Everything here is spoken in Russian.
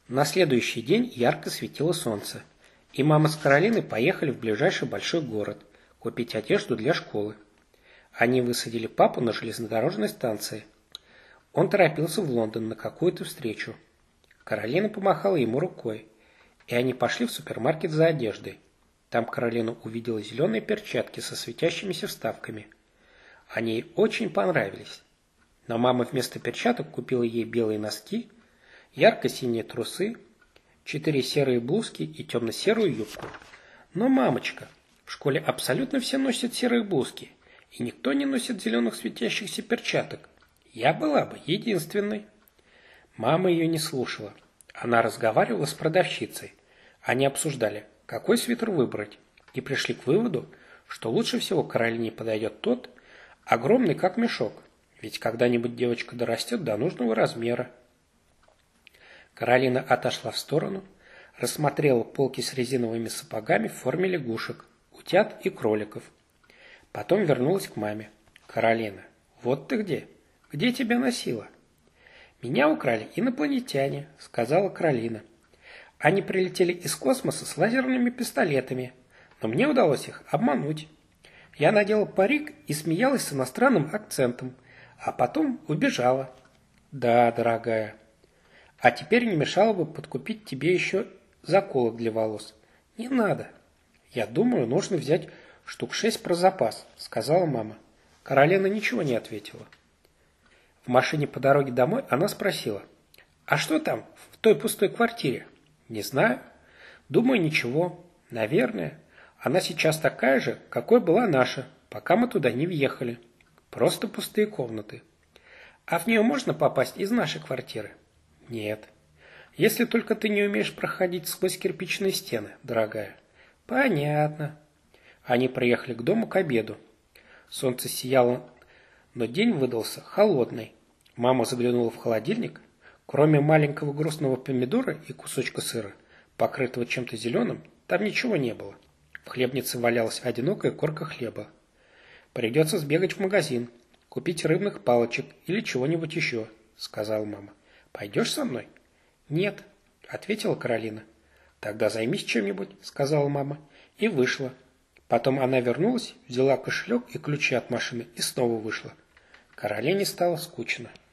На следующий день ярко светило солнце, и мама с Каролиной поехали в ближайший большой город купить одежду для школы. Они высадили папу на железнодорожной станции. Он торопился в Лондон на какую-то встречу. Каролина помахала ему рукой, и они пошли в супермаркет за одеждой. Там Каролина увидела зеленые перчатки со светящимися вставками. Они ей очень понравились. Но мама вместо перчаток купила ей белые носки, ярко-синие трусы, 4 серые блузки и темно-серую юбку. Но, мамочка, в школе абсолютно все носят серые блузки, и никто не носит зеленых светящихся перчаток. Я была бы единственной. Мама ее не слушала. Она разговаривала с продавщицей. Они обсуждали, какой свитер выбрать, и пришли к выводу, что лучше всего Каролине подойдет тот, огромный как мешок, ведь когда-нибудь девочка дорастет до нужного размера. Каролина отошла в сторону, рассмотрела полки с резиновыми сапогами в форме лягушек, утят и кроликов. Потом вернулась к маме. «Каролина, вот ты где? Где тебя носило?» «Меня украли инопланетяне», — сказала Каролина. «Они прилетели из космоса с лазерными пистолетами, но мне удалось их обмануть. Я надела парик и смеялась с иностранным акцентом, а потом убежала». «Да, дорогая. А теперь не мешало бы подкупить тебе еще заколок для волос». «Не надо. Я думаю, нужно взять штук 6 про запас», — сказала мама. Каролина ничего не ответила. В машине по дороге домой она спросила: «А что там, в той пустой квартире?» «Не знаю. Думаю, ничего. Наверное. Она сейчас такая же, какой была наша, пока мы туда не въехали. Просто пустые комнаты». «А в нее можно попасть из нашей квартиры?» «Нет. Если только ты не умеешь проходить сквозь кирпичные стены, дорогая». «Понятно». Они приехали к дому к обеду. Солнце сияло, но день выдался холодный. Мама заглянула в холодильник. Кроме маленького грустного помидора и кусочка сыра, покрытого чем-то зеленым, там ничего не было. В хлебнице валялась одинокая корка хлеба. «Придется сбегать в магазин, купить рыбных палочек или чего-нибудь еще», — сказала мама. «Пойдешь со мной?» «Нет», — ответила Каролина. «Тогда займись чем-нибудь», — сказала мама, и вышла. Потом она вернулась, взяла кошелек и ключи от машины и снова вышла. Каролине стало скучно.